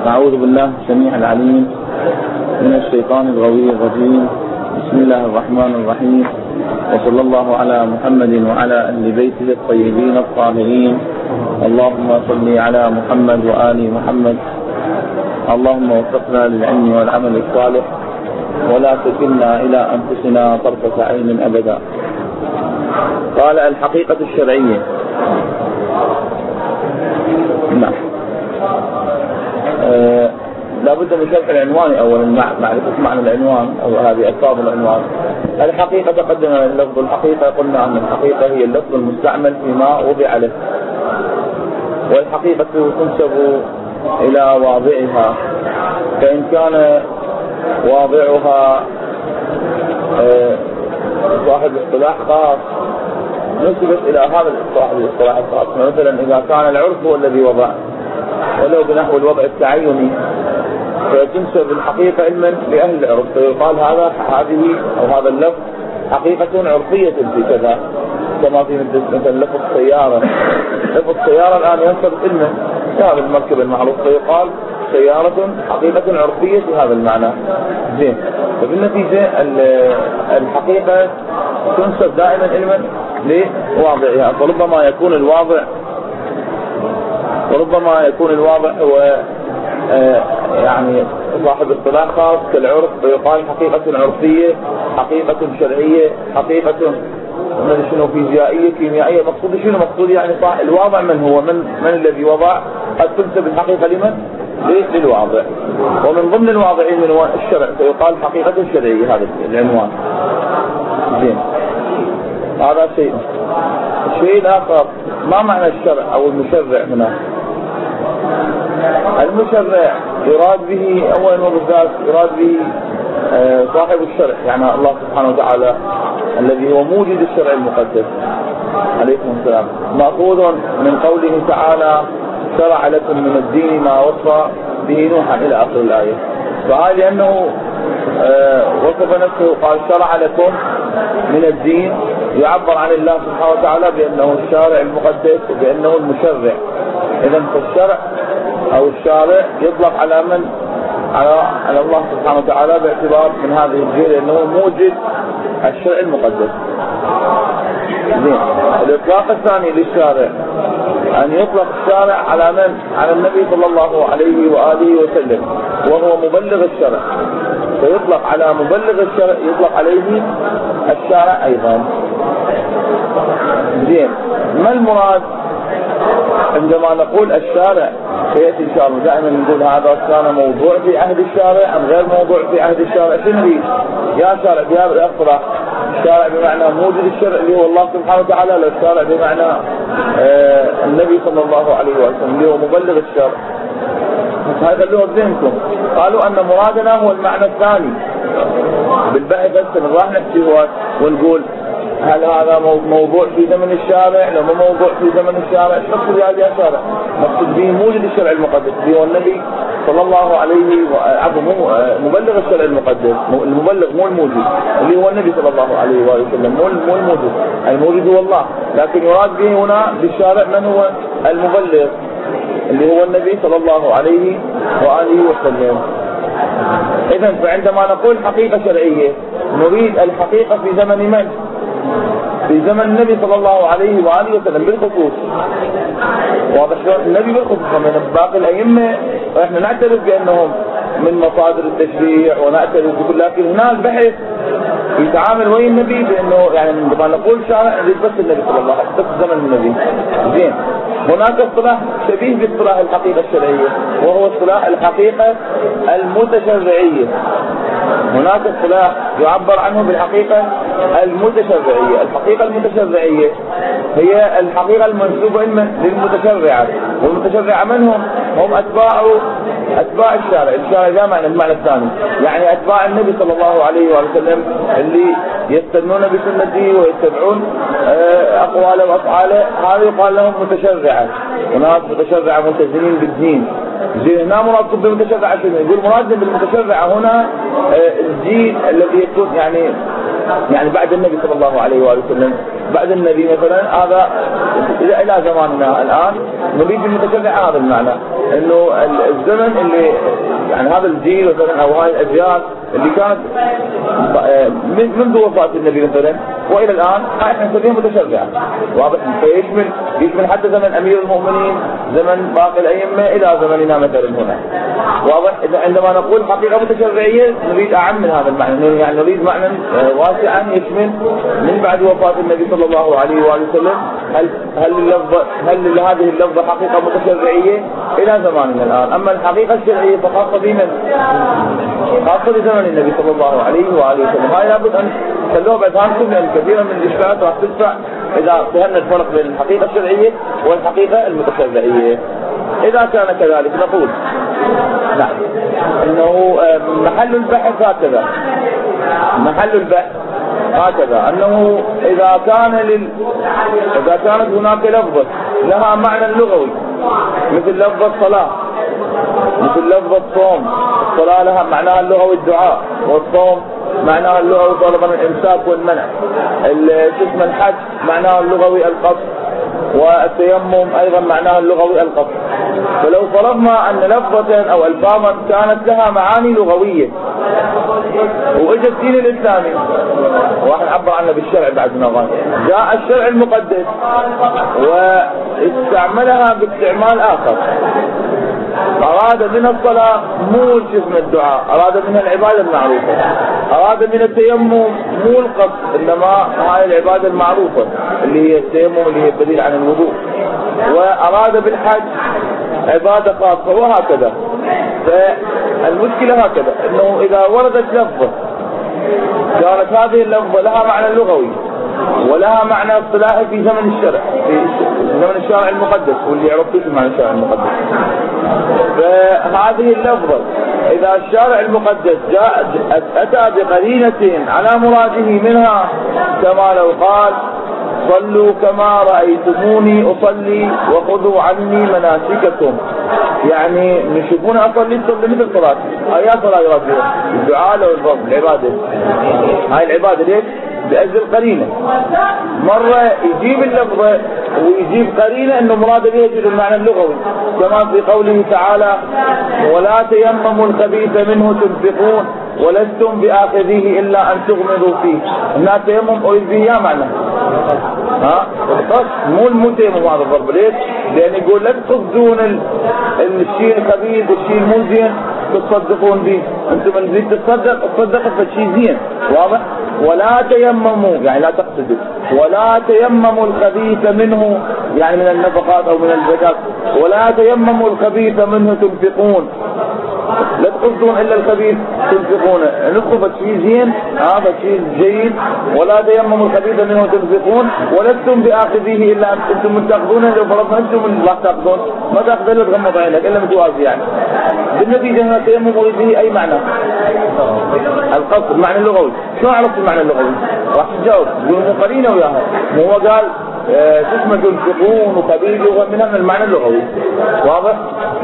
أعوذ بالله السميع العليم من الشيطان الغوي الرجيم. بسم الله الرحمن الرحيم، وصلى الله على محمد وعلى أهل بيته الطيبين الطاهرين. اللهم صل على محمد وآل محمد. اللهم وفقنا للعلم والعمل الصالح، ولا تكلنا إلى أنفسنا طرفة عين أبدا. قال الحقيقة الشرعية. نعم. لابد من شرح العنوان أولا، معرفة معنى العنوان أو هذه أسباب العنوان. الحقيقة تقدم لفظ الحقيقة، قلنا أن الحقيقة هي اللفظ المستعمل فيما وضع له، والحقيقة تنسب إلى واضعها، فإن كان واضعها صاحب اصطلاح خاص نسبت إلى هذا صاحب الاصطلاح الخاص. مثلا إذا كان العرف هو الذي وضع ولو بنحو الوضع التعيني، فتنسب الحقيقة علما لأهل العرف، فيقال هذه أو هذا اللفظ حقيقة عرفية في كذا، كما في مثل لفظ سيارة. لفظ سيارة الآن ينسب علما لهذا المركب المعروف، فيقال سيارة حقيقة عرفية في هذا المعنى. زين. فبالنتيجة الحقيقة تنسب دائما علما لواضعها، فربما يكون الواضع هو يعني صاحب اصطلاح خاص كالعرف، فيقال حقيقة عرفية، حقيقة شرعية، حقيقة شنو فيزيائية كيميائية. مقصودي يعني الواضع من هو، من الذي وضع. قد تنسب الحقيقة لمن؟ للواضع. ومن ضمن الواضعين من الشرع، فيقال حقيقة شرعية. هذا العنوان. زين. هذا شيء. الشيء الآخر، ما معنى الشرع أو المشرع هنا؟ المشرع يراد به أولا وبالذات يراد به صاحب الشرع، يعني الله سبحانه وتعالى الذي هو موجد الشرع المقدس عليكم السلام، مأخوذ من قوله تعالى شرع لكم من الدين ما وصى به نوحا إلى آخر الآية. فهذا لأنه وصف نفسه قال شرع لكم من الدين، يعبر عن الله سبحانه وتعالى بأنه الشارع المقدس وبأنه المشرع. إذن فالشرع أو الشارع يطلق على من؟ على الله سبحانه وتعالى باعتبار من هذه الجهة، لأنه موجد الشرع المقدس. زين. الإطلاق الثاني للشارع أن يطلق الشارع على من؟ على النبي صلى الله عليه وآله وسلم، وهو مبلغ الشرع، فيطلق على مبلغ الشرع يطلق عليه الشارع أيضا. زين. ما المراد عندما نقول الشارع؟ سيأتي إن شاء الله. دائما نقول هذا كان موضوع في عهد الشارع أم غير موضوع في عهد الشارع. شنو هي؟ يا شارع بهذا الأصطلاح، الشارع بمعنى موجد الشرع اللي هو الله سبحانه وتعالى، لا الشارع بمعنى النبي صلى الله عليه وسلم اللي هو مبلغ الشرع. هذا اللي هو بذهنكم. قالوا أن مرادنا هو المعنى الثاني. بالبحث هسه راح نحكي هو ونقول هل هذا موضوع في زمن الشارع؟ لو ما موضوع في زمن الشارع، ايش مقصود هذا الشارع؟ مقصود به موجد الشرع المقدس اللي هو النبي صلى الله عليه مبلغ الشرع المقدس، المبلغ مو الموجد، اللي هو النبي صلى الله عليه وسلم، مو الموجد. الموجد هو الله، لكن يراد به هنا بالشارع من هو المبلغ اللي هو النبي صلى الله عليه وآله وسلم. إذن فعندما نقول حقيقة شرعية نريد الحقيقة في زمن من؟ في زمن النبي صلى الله عليه وآله وسلم بالخصوص. واضح شلون؟ النبي بالخصوص. من باقي الأئمة احنا نعترف بأنهم من مصادر التشريع ونعترف بكل، لكن هنا البحث يتعامل ويا النبي بأنه يعني عندما نقول شارع نريد بس النبي صلى الله عليه وسلم، بس زمن النبي. زين. هناك اصطلاح شبيه باصطلاح الحقيقة الشرعية، وهو اصطلاح الحقيقة المتشرعية. هناك اصطلاح يعبر عنه بالحقيقة المتشرعية. الحقيقة المتشرعية هي الحقيقة المنسوبة للمتشرعة، والمتشرعة من هم؟ هم أتباع الشارع. الشارع ده معنى المعنى الثاني، يعني أتباع النبي صلى الله عليه وسلم اللي يستنون بسنته ويتبعون أقواله وأفعاله، هذا يقال لهم متشرعة. وناس متشرعة ملتزمين بالدين. هنا مراد بالمتشرعة شنو؟ يقول مراد بالمتشرعة هنا الجيل الذي يكون يعني بعد النبي صلى الله عليه وسلم، بعد النبي مثلا، هذا إلى زماننا الآن نريد المتشرع هذا المعنى، إنه الزمن اللي يعني هذا الجيل مثلا أو هاي الأجيال اللي كانت منذ وفاة النبي مثلا وإلى الآن احنا نسميها متشرعة، واضح؟ يشمل حتى زمن أمير المؤمنين، زمن باقي الأئمة، إلى زمننا مثلا هنا، واضح؟ عندما نقول حقيقة متشرعية نريد أعم من هذا المعنى، يعني نريد معنى واسعا يشمل من بعد وفاة النبي صلى الله عليه وآله وسلم. هل هذه اللفظة حقيقة متشرعية إلى زماننا الآن؟ أما الحقيقة الشرعية فخاصة بمن؟ خاصة بزمن النبي صلى الله عليه وآله وسلم. هاي لابد أن تخلوها بأذهانكم، لأن كثيرا من الإشكالات راح تدفع إذا فهمنا الفرق بين الحقيقة الشرعية والحقيقة المتشرعية. إذا كان كذلك نقول نعم إنه محل البحث هكذا، محل البحث هكذا أنه إذا كانت هناك لفظة لها معنى لغوي مثل لفظ الصلاة، مثل لفظ الصوم، الصلاة لها معناها اللغوي الدعاء، والصوم معناها اللغوي طلبا الإمساك والمنع، اسم الحج معناها اللغوي القصد، والتيمم أيضا معناها اللغوي القصد. فلو فرضنا أن لفظة أو ألفاظا كانت لها معاني لغوية وإجا الدين الإسلامي واحد عبر عنه بالشرع بعد ما جاء الشرع المقدس واستعملها باستعمال آخر، أراد من الصلاة مو جسم الدعاء، أراد منها العبادة المعروفة، أراد من التيمم مو القصد إنما هاي العبادة المعروفة اللي هي التيمم اللي هي الدليل عن الوضوء، وأراد بالحج عبادة خاصة، وهكذا. فالمشكلة هكذا إنه إذا وردت لفظة كانت هذه اللفظة لها معنى لغوي ولها معنى اصطلاحي في زمن الشرع، في زمن الشرع المقدس، واللي يعرف كيف معنى الشرع المقدس، فهذه اللفظة إذا الشرع المقدس أتى بقرينة على مراده منها، كما لو قال صلوا كما رأيتموني أصلي وخذوا عني مناسككم، يعني نشوفون أصلي مثل صلاة، أي صلاة يراد الدعاء لو الرب العبادة، هاي العبادة ليش؟ بأجل قرينة. مرة يجيب اللفظة ويجيب قرينة أنه مراد به يجب المعنى اللغوي، كما في قوله تعالى ولا تيمموا الخبيث منه تنفقون ولستم بآخذيه إلا أن تغمضوا فيه. هنا التيمم أريد به يا معنى مو تيمم هذا الضرب، ليش؟ لأن يقول لا تقصدون الشيء الخبيث الشيء المو زين تصدقون به، أنتم من زيد تصدق فشيء زين، واضح؟ ولا تيمموا يعني لا تقصدوا، ولا تيمموا الخبيث منه يعني من النفقات أو من الزكاة، ولا تيمموا الخبيث منه تنفقون، لا تقصدون إلا الخبيث تنفقون، نطلب الشيء زين هذا شيء جيد، ولا تيمموا الخبيث منه تنفقون ولستم بآخذيه إلا أنتم متأخذون، لو فرضنا أنتم اللي راح تأخذون ما تأخذون إلا تغمض عينك إلا متوازي، يعني بالنتيجة هنا التيمم أريد به أي معنى القصد المعنى اللغوي. شو عرفت المعنى اللغوي؟ راح تجاوب يقولون قرينة وياها، مو هو قال اسمه تنفقون وخبيث منها من المعنى اللغوي، واضح؟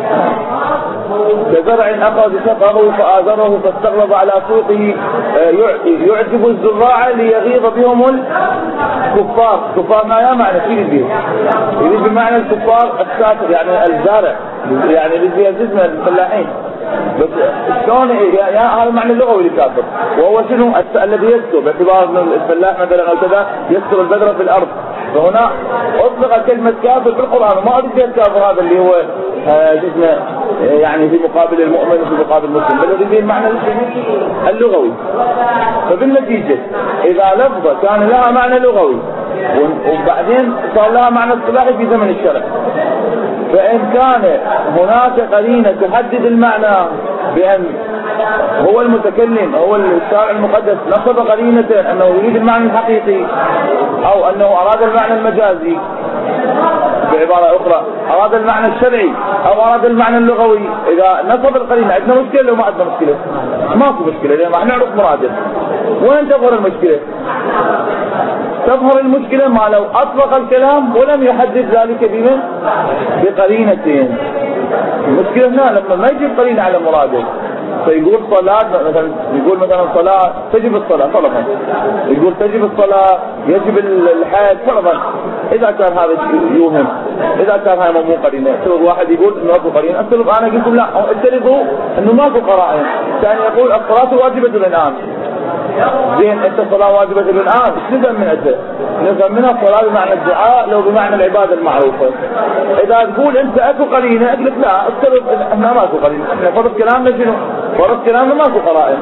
كزرع أخذ سقه فآزره فاستغلظ على سوقه يعجب الزراع ليغيظ بهم الكفار. كفار ما يا معنى شيء يريد بمعنى الكفار السافر يعني الزارع، يعني يريد يزيد الفلاحين، بس شلون هذا المعنى اللغوي للكافر، وهو شنو الذي يسكر باعتبار ان الفلاح مثلا او كذا يسكر البذره في الارض، فهنا اطلق كلمه كافر في القران، وما اريد الكافر هذا اللي هو جسمه يعني في مقابل المؤمن وفي مقابل المسلم، بل اريد المعنى اللغوي. فبالنتيجه اذا لفظه كان لها معنى لغوي وبعدين صار لها معنى اصطلاحي في زمن الشرع، فإن كان هناك قرينة تحدد المعنى بأن هو المتكلم هو الشارع المقدس نصب قرينة أنه يريد المعنى الحقيقي أو أنه أراد المعنى المجازي، بعبارة أخرى أراد المعنى الشرعي أو أراد المعنى اللغوي، إذا نصب القرينة عندنا مشكلة لو ما عندنا مشكلة؟ ماكو مشكلة، لأن راح نعرف مراده. وين تظهر المشكلة؟ تظهر المشكلة ما لو أطلق الكلام ولم يحدد ذلك بمن؟ بقرينتين. المشكلة هنا لما ما يجيب قرينة على مراده، فيقول صلاة مثلا، يقول مثلا صلاة تجب الصلاة فرضا، يقول تجب الصلاة يجب الحج فرضا، إذا كان هذا يوهم، إذا كان هاي مو قرينة. افترض واحد يقول إنه ماكو قرينة، افترض أنا قلت لا افترضوا إنه ماكو قرائن، ثاني يقول الصلاة واجبة الآن. زين أنت الصلاة واجبة الآن، إيش نفهم من أنت؟ نفهم منها الصلاة بمعنى الدعاء لو بمعنى العبادة المعروفة. إذا تقول أنت أكو قرينة، أقول لك لا افترض إحنا ماكو قرينة، إحنا فرض كلامنا شنو؟ فرض كلامنا ماكو قرائن.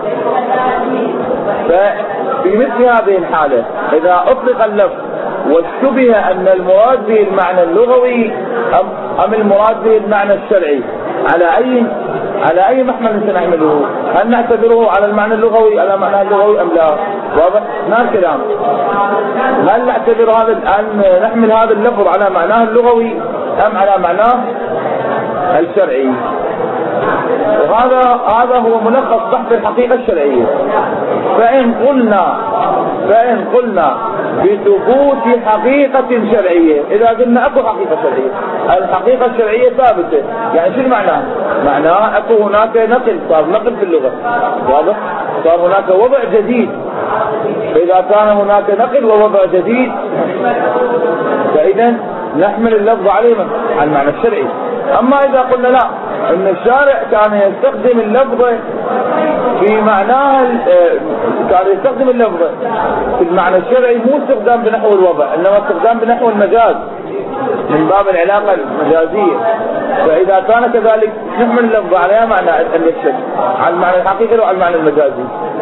ففي مثل هذه الحالة إذا أطلق اللفظ واشتبه أن المراد به المعنى اللغوي أم المراد به المعنى الشرعي، على أي محمل سنحمله؟ هل نعتبره على المعنى اللغوي على معناه اللغوي أم لا؟ واضح؟ نفس الكلام. هل نعتبر أن نحمل هذا اللفظ على معناه اللغوي أم على معناه الشرعي؟ وهذا هو ملخص بحث الحقيقة الشرعية. فإن قلنا بثبوت حقيقة شرعية، إذا قلنا أكو حقيقة شرعية، الحقيقة الشرعية ثابتة، يعني شو معناه؟ معناه أكو هناك نقل، صار نقل في اللغة، واضح؟ صار هناك وضع جديد. إذا كان هناك نقل ووضع جديد فإذا نحمل اللفظ عليه على المعنى الشرعي. أما إذا قلنا لا، إن الشارع كان يستخدم اللفظ في معناه، كان يستخدم اللفظ في المعنى الشرعي مو استخدام بنحو الوضع، إنما استخدام بنحو المجاز من باب العلاقة المجازية. فإذا كان كذلك نحمل اللفظ على معنى الشرع، على المعنى الحقيقي وعلى المعنى المجازي.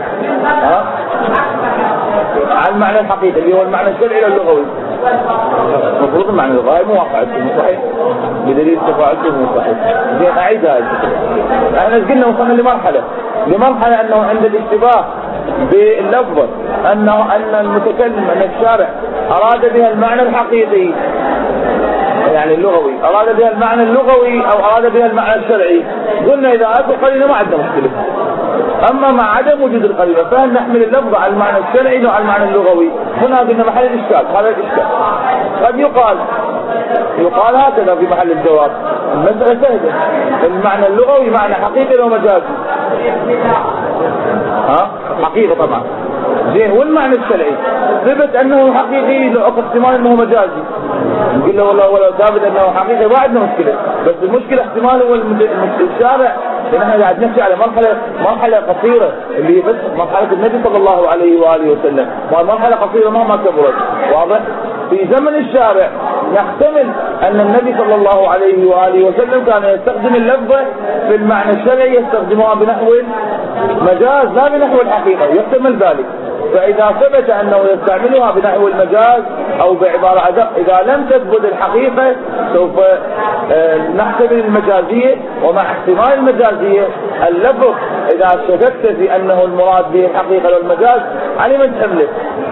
على المعنى الحقيقي اللي هو المعنى الشرعي اللغوي، المفروض المعنى اللغوي مو واقع صحيح بدليل تفاعلته مو صحيح. زين أعيد هذا. احنا قلنا وصلنا لمرحلة أنه عند الاشتباه باللفظ أن المتكلم أن الشارع أراد بها المعنى الحقيقي يعني اللغوي، أراد بها المعنى اللغوي أو أراد بها المعنى الشرعي، قلنا إذا أكو قرينة ما عندنا مشكلة. أما مع عدم وجود القرينة فهل نحمل اللفظ على المعنى الشرعي أو على المعنى اللغوي؟ هنا قلنا محل الإشكال. هذا الإشكال قد يقال هكذا في محل الجواب. المسألة سهلة، المعنى اللغوي معنى حقيقي أو مجازي؟ حقيقة طبعا. زين، والمعنى الشرعي ثبت أنه حقيقي لو احتمال أنه مجازي، نقول له ولا ثابت أنه حقيقي ما عندنا مشكلة. بس المشكلة احتمال هو الشارع، نحن قاعد نحكي على مرحلة قصيرة اللي هي بس مرحلة النبي صلى الله عليه وآله وسلم، مرحلة قصيرة ما كبرت. واضح؟ في زمن الشارع يحتمل أن النبي صلى الله عليه وآله وسلم كان يستخدم اللفظة في المعنى الشرعي يستخدمها بنحو المجاز لا بنحو الحقيقة، يحتمل ذلك. فإذا ثبت أنه يستعملها بنحو المجاز أو بعبارة أدق، إذا لم تثبت الحقيقة سوف نحتمل المجازية، ومع احتمال المجازية اللفظ إذا شككت في أنه المراد به الحقيقة والمجاز على من تحمله؟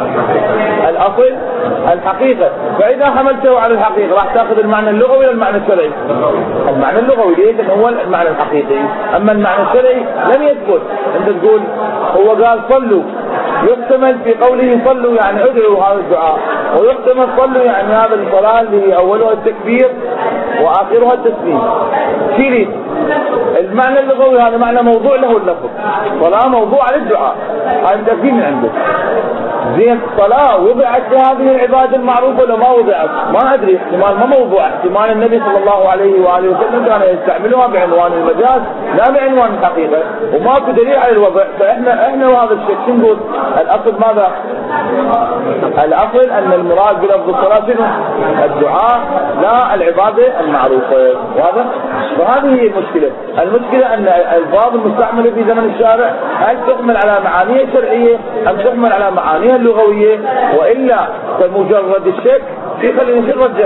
الأصل الحقيقة. فإذا حملته على الحقيقة راح تأخذ المعنى اللغوي ولا المعنى الشرعي؟ المعنى اللغوي، ليش؟ هو المعنى الحقيقي. أما المعنى الشرعي لم يثبت. أنت تقول هو قال صلوا، يحتمل في قوله صلوا يعني ادعوا هذا الدعاء، ويحتمل صلوا يعني هذا الصلاة اللي أولها التكبير وآخرها التسليم. شيلي المعنى اللغوي، هذا معنى موضوع له اللفظ. صلاة موضوع للدعاء، هذا تفهيم من عنده. زين، صلاة وضعت لهذه العبادة المعروفة ولا ما وضعت؟ ما أدري، احتمال ما موضوع، احتمال النبي صلى الله عليه وآله وسلم كان يستعملها بعنوان المجاز لا بعنوان الحقيقة، وماكو دليل على الوضع. فإحنا وهذا الشيء نقول الأصل ماذا؟ الأصل أن المراد بلفظ الصلاة شنو؟ الدعاء لا العبادة المعروفة. واضح؟ وهذه هي المشكلة أن الألفاظ المستعملة في زمن الشارع هل تحمل على معانيها الشرعية أم تحمل على معانيها اللغوية؟ وإلا فمجرد الشك في خلينا نرجح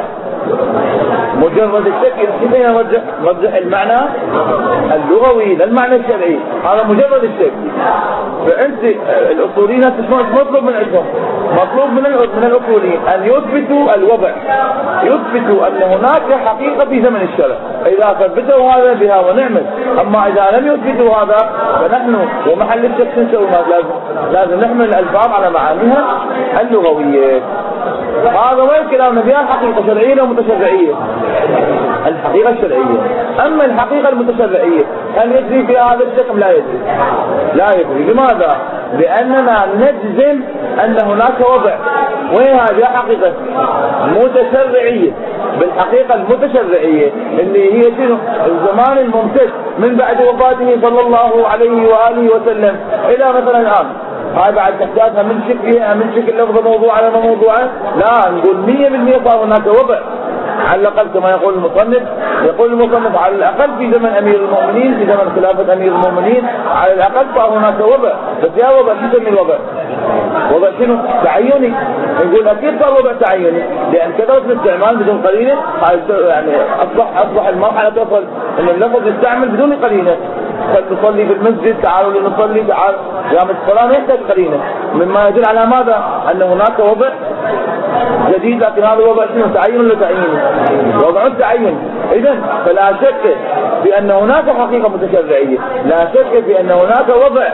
مجرد الشك نرجح المعنى اللغوي للمعنى الشرعي، هذا مجرد الشك. فأنت الأصوليين مطلوب من عندهم، مطلوب من الأصوليين أن يثبتوا الوضع، يثبتوا أن هناك حقيقة في زمن الشرع. إذا ثبتوا هذا بها ونعمل. أما إذا لم يثبتوا هذا فنحن ومحل الشك نسوي لازم نحمل الألفاظ على معانيها اللغوية. هذا وين كلامنا بها الحقيقة الشرعية أو متشرعية؟ الحقيقة الشرعية. أما الحقيقة المتشرعية هل يجري فيها هذا الشك؟ لا يجري. لماذا؟ بأننا نجزم أن هناك وضع. وين هذه حقيقة متشرعية؟ بالحقيقة المتشرعية اللي هي شنو؟ الزمان الممتد من بعد وفاته صلى الله عليه وآله وسلم إلى مثلا الآن. هاي بعد تحتاجها من شكلها من شكل لفظ موضوع على موضوعه؟ لا، نقول 100% صار هناك وضع على الأقل كما يقول المصنف. يقول المصنف على الأقل في زمن أمير المؤمنين، في زمن خلافة أمير المؤمنين على الأقل صار هناك وضع. بس يا وضع شو يسمي الوضع؟ وضع شنو؟ تعيني. نقول أكيد صار وضع تعيني لأن كثرة الاستعمال بدون قرينة. يعني أصبح المرحلة تصل أن اللفظ يستعمل بدون قرينة. نصلي في المسجد، تعالوا لنصلي، تعالوا قامت الصلاة يحتاج قرينة، مما يدل على ماذا؟ أن هناك وضع جديد. لكن هذا الوضع شنو؟ تعين ولا تعيين؟ وضع التعين. إذن فلا شك بأن هناك حقيقة متشرعية، لا شك بأن هناك وضع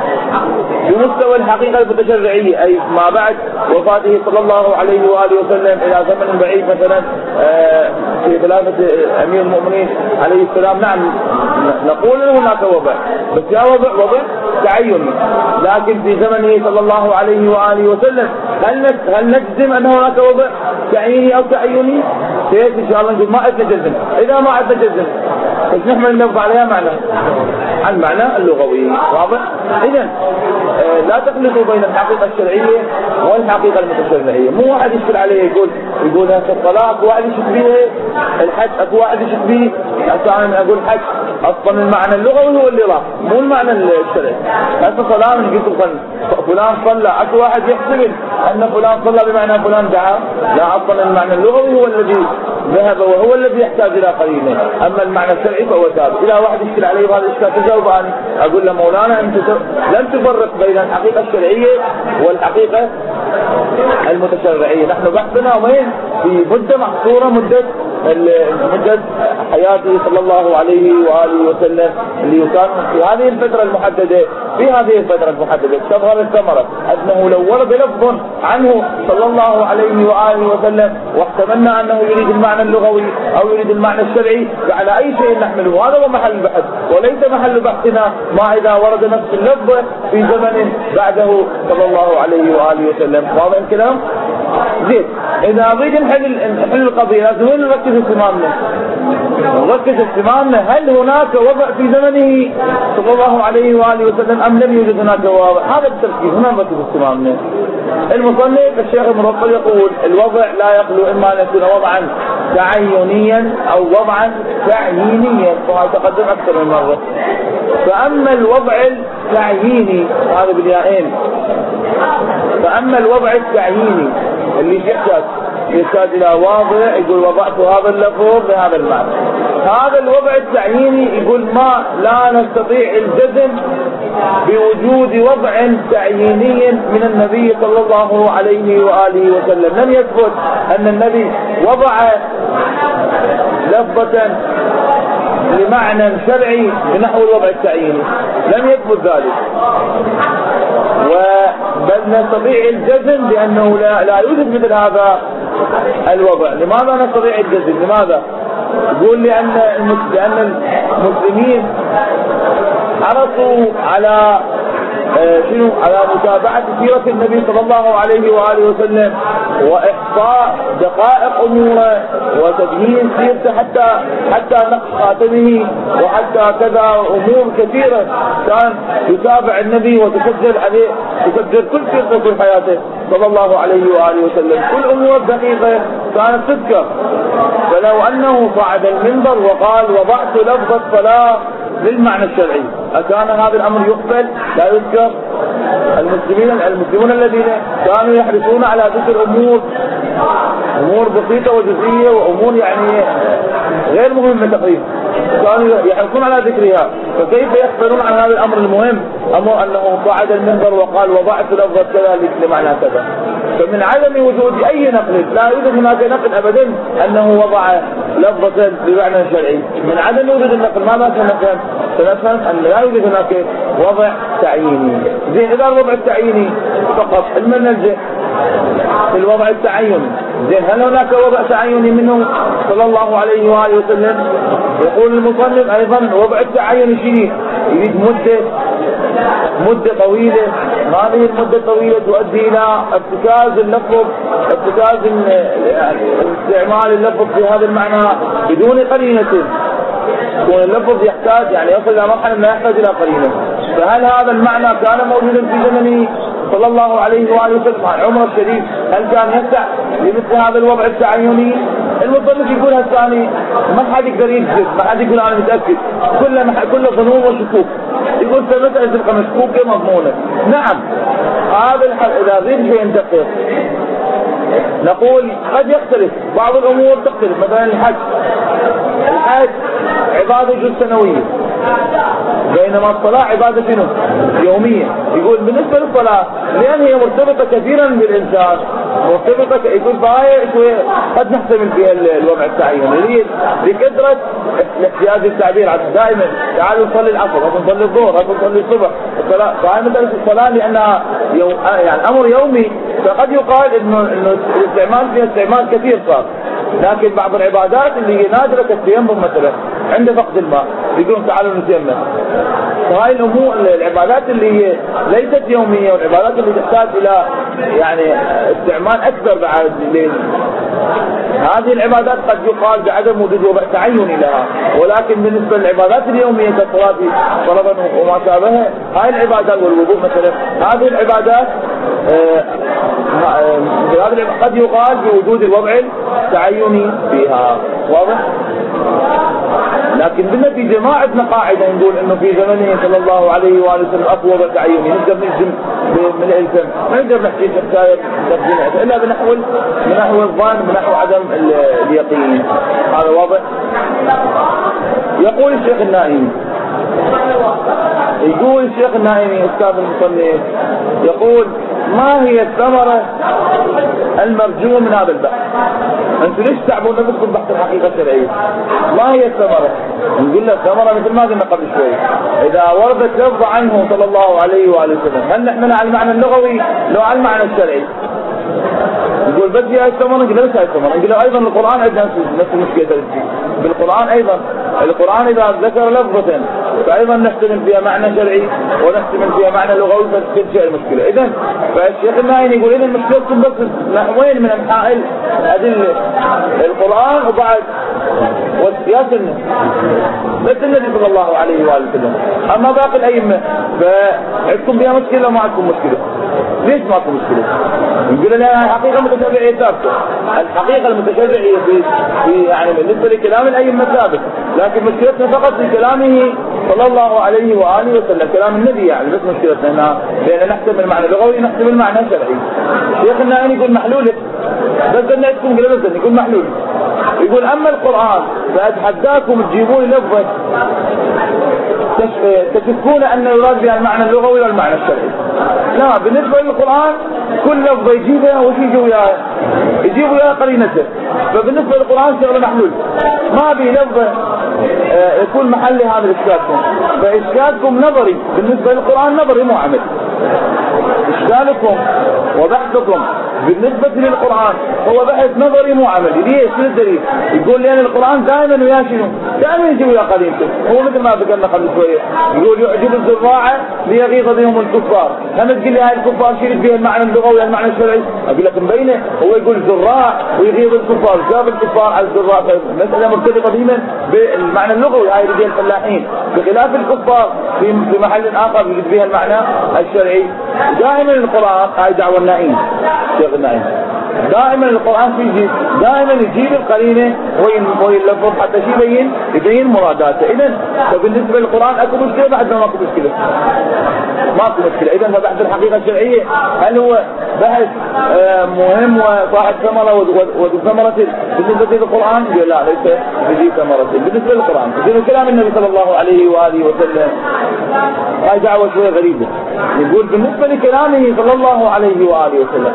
بمستوى الحقيقة المتشرعية، أي ما بعد وفاته صلى الله عليه وآله وسلم إلى زمن بعيد مثلا في خلافة أمير المؤمنين عليه السلام. نعم نقول أن هناك وضع، بس يا وضع تعيني. لكن في زمنه صلى الله عليه وآله وسلم هل نجزم أن هناك وضع تعييني أو تعيني؟ كيف إن شاء الله نقول ما عندنا جزم. إذا ما عندنا جزم بس نحمل اللفظ عليها معنى المعنى اللغوي. واضح؟ إذن لا تخلطوا بين الحقيقة الشرعية والحقيقة المتشرعية. مو واحد يشكل عليه يقول هسه الصلاة أكو واحد يشك بيه، الحج أكو واحد يشك بيه. أنا أقول حج أصلا المعنى اللغوي هو اللي راح، مو المعنى الشرعي. هسه صلاة من قلت فلان صلى، أكو واحد يحسب أن فلان صلى بمعنى فلان دعا. لا، أصلا المعنى اللغوي هو الذي ذهب وهو الذي يحتاج إلى قرينة. أما المعنى الشرعي فهو ثابت. إذا واحد يشكل عليه هذا الإشكال تجاوب عنه. أقول له مولانا أنت لم تفرق بين الحقيقة الشرعية والحقيقة المتشرعية. نحن بحثنا وين؟ في مدة محصورة، مدة حياته صلى الله عليه وآله وسلم، اللي كان في هذه الفترة المحددة. في هذه الفترة المحددة تظهر الثمرة أنه لو ورد لفظ عنه صلى الله عليه وآله وسلم واحتملنا أنه يريد المعنى اللغوي أو يريد المعنى الشرعي، فعلى أي شيء نحمله. هذا هو محل البحث، وليس محل بحثنا ما إذا ورد نفس اللفظ في زمن بعده صلى الله عليه وآله وسلم. واضح الكلام؟ زين. إذا نريد نحل القضية لازم نركز اهتمامنا. هل هناك وضع في زمنه صلى الله عليه وآله وسلم أم لم يوجد هناك وضع؟ هذا التركيز، هنا نركز اهتمامنا. المصنف الشيخ المرطل يقول الوضع لا يخلو إما أن يكون وضعا تعينيا أو وضعا تعيينيا، وهذا تقدم أكثر من مرة. فأما الوضع التعييني هذا باليائين، فأما الوضع التعييني اللي يحتاج إلى واضع يقول وضعت هذا اللفظ بهذا المعنى. هذا الوضع التعييني يقول ما لا نستطيع الجزم بوجود وضع تعييني من النبي صلى الله عليه وآله وسلم. لم يثبت أن النبي وضع لفظة لمعنى شرعي بنحو الوضع التعييني، لم يثبت ذلك. بل نستطيع الجزم بأنه لا يوجد مثل هذا الوضع. لماذا نستطيع الجزم؟ لماذا؟ يقول لأن المسلمين حرصوا على على متابعة سيرة النبي صلى الله عليه وآله وسلم وإحصاء دقائق أموره وتبيين سيرته حتى نقص خاتمه وحتى كذا أمور كثيرة كان يتابع النبي وتسجل عليه، تسجل كل سيرته في حياته صلى الله عليه وآله وسلم. كل أمور دقيقة كانت تذكر. فلو أنه صعد المنبر وقال وضعت لفظ الصلاة للمعنى الشرعي، أكان هذا الأمر يقبل؟ لا يذكر. المسلمون الذين كانوا يحرصون على ذكر أمور بسيطة وجزئية وأمور يعني غير مهمة تقريبا، كانوا يحرصون على ذكرها، فكيف يخبرون عن هذا الأمر المهم، أمر أنه صعد المنبر وقال وضعت لفظة كذا لمعنى كذا؟ فمن عدم وجود أي نقل، لا يوجد هناك نقل أبدا أنه وضع لفظة بمعنى شرعي. من عدم وجود النقل ماذا سنفهم أن لا يوجد هناك وضع تعييني. زين، إذا الوضع التعييني فقط من نلجأ في الوضع التعيني. زين، هل هناك وضع تعيني منه صلى الله عليه وآله وسلم؟ يقول المصنف أيضا وضع التعيني شيء يريد مدة طويلة هذه المدة الطويلة تؤدي إلى ارتكاز اللفظ، ارتكاز استعمال اللفظ في هذا المعنى بدون قرينة، يكون اللفظ يحتاج يعني يصل إلى مرحلة لا يحتاج إلى قرينة. فهل هذا المعنى كان موجودا في زمنه صلى الله عليه وآله وسلم عن عمر الشريف؟ هل كان يسع لمثل هذا الوضع التعيني؟ المصنف يقول الثاني ما حد يقدر يكذب، ما حد يقول أنا متأكد، كل ظنون وشكوك. يقول فمسألة تبقى مشكوكة مضمونة. نعم هذا الحد إذا ضيف شيء دقيق نقول قد يختلف، بعض الأمور تختلف. مثلا الحج عبادة جزء سنوية، بينما الصلاة عبادة شنو؟ يومية. يقول بالنسبة للصلاة لأن هي مرتبطة كثيرا بالإنسان، مرتبطة، يقول فهي شوية قد نحتمل فيها الوضع التعيني اللي بكثرة الاحتياج التعبير عنه دائما تعالوا نصلي العصر، نصلي الظهر، نصلي الصبح، الصلاة. فهي مثلا الصلاة لأنها يعني أمر يومي، فقد يقال إنه الاستعمال فيها استعمال كثير صار. لكن بعض العبادات اللي هي نادرة كالتيمم مثلا عند فقد الماء يقولون تعالوا نتيمم. فهاي الأمور العبادات اللي هي ليست يومية والعبادات اللي تحتاج إلى يعني استعمال أكثر بعد هذه العبادات قد يقال بعدم وجود وضع تعيني لها. ولكن بالنسبة للعبادات اليومية كالصلاة فرضا وما شابهها، هاي العبادات والوضوء مثلا، هذه العبادات قد يقال بوجود الوضع التعيني فيها. واضح؟ لكن بالنتيجة ما عندنا قاعدة نقول انه في زمنه صلى الله عليه وآله وسلم اكو وضع تعيني نقدر نجزم من الالزام، ما نقدر نحكي حكاية الا بنحو الظن، بنحو عدم اليقين. هذا واضح؟ يقول الشيخ النائمي، يقول الشيخ النائمي أستاذ المصنف، يقول ما هي الثمرة المرجوة من هذا البحث؟ أنتم ليش تعبون نفسكم بحث الحقيقة الشرعية؟ ما هي الثمرة؟ نقول له الثمرة مثل ما قلنا قبل شوي، إذا وردت لفظة عنه صلى الله عليه وآله وسلم هل نحملها على المعنى اللغوي لو على المعنى الشرعي؟ يقول بدي هاي الثمرة، نقول له هاي الثمرة. نقول له أيضا القرآن عندنا نفس المشكلة بالقرآن أيضا. القرآن إذا ذكر لفظة فأيضا نحتمل فيها معنى شرعي ونحتمل فيها معنى لغوي، فتنشأ المشكلة. إذن فالشيخ النائمي يقول إذن مشكلتكم بس نحوين من أنحاء أدلة القرآن وبعد والسياسة بس النبي صلى الله عليه وآله وسلم. أما باقي الأئمة فعندكم بها مشكلة وما عندكم مشكلة. ليش ما عندكم مشكلة؟ يقول لنا الحقيقة متشرعية ثابتة، الحقيقة المتشرعية في يعني بالنسبة لكلام الأئمة ثابت، لكن مشكلتنا فقط في كلامه صلى الله عليه وآله وسلم، كلام النبي يعني بس مشكلتنا هنا، لأن نحتمل المعنى اللغوي نحتمل المعنى الشرعي. الشيخ النائمي يقول محلولة، بس قلنا عندكم قلنا يقول محلول. يقول أما القرآن فأتحداكم تجيبون لفظة تشكون أن يراد بها المعنى اللغوي والمعنى الشرعي. لا، بالنسبة للقرآن كل لفظة يجيبها وش يجيبوا وياها قرينته. فبالنسبة للقرآن شغله محلول، ما بي لفظة يكون محل هذا إشكالكم. فإشكالكم نظري، بالنسبة للقرآن نظري مو عملي. إشكالكم وبحثكم بالنسبة للقرآن هو بحث نظري مو عملي. ليش؟ شنو الدليل؟ يقول لأن القرآن دائما ويا شنو؟ دائما يجيب ويا قرينته. هو مثل ما ذكرنا قبل شوية يقول يعجب الزراع ليغيظ بهم الكفار. لما تقول لي هاي الكفار شيل فيها المعنى اللغوي والمعنى الشرعي، أقول لك مبينه. هو يقول زراع ويغيظ الكفار، جاب الكفار على الزراع، مسألة مرتبطة دائما بالمعنى اللغوي. هاي رجال الفلاحين بخلاف الكفار في محل آخر يجيب فيها المعنى الشرعي. دائما القرآن هاي دعوة النائم شيخ النائم، دائما القرآن فيه دائما يجيب القرينة ويلفظ حتى شيء يبين مراداته. إذن فبالنسبة للقرآن أكو مشكلة بعد ما أكو مشكلة، ماكو مشكلة. إذن فبحث الحقيقة الشرعية هل هو بحث مهم وصاحب ثمرة وذو ثمرة بالنسبة للقرآن؟ لا، ليس بذي ثمرة بالنسبة للقرآن. بالنسبة لكلام النبي صلى الله عليه وآله وسلم هاي دعوة شوية غريبة. يقول بالنسبة لكلامه صلى الله عليه وآله وسلم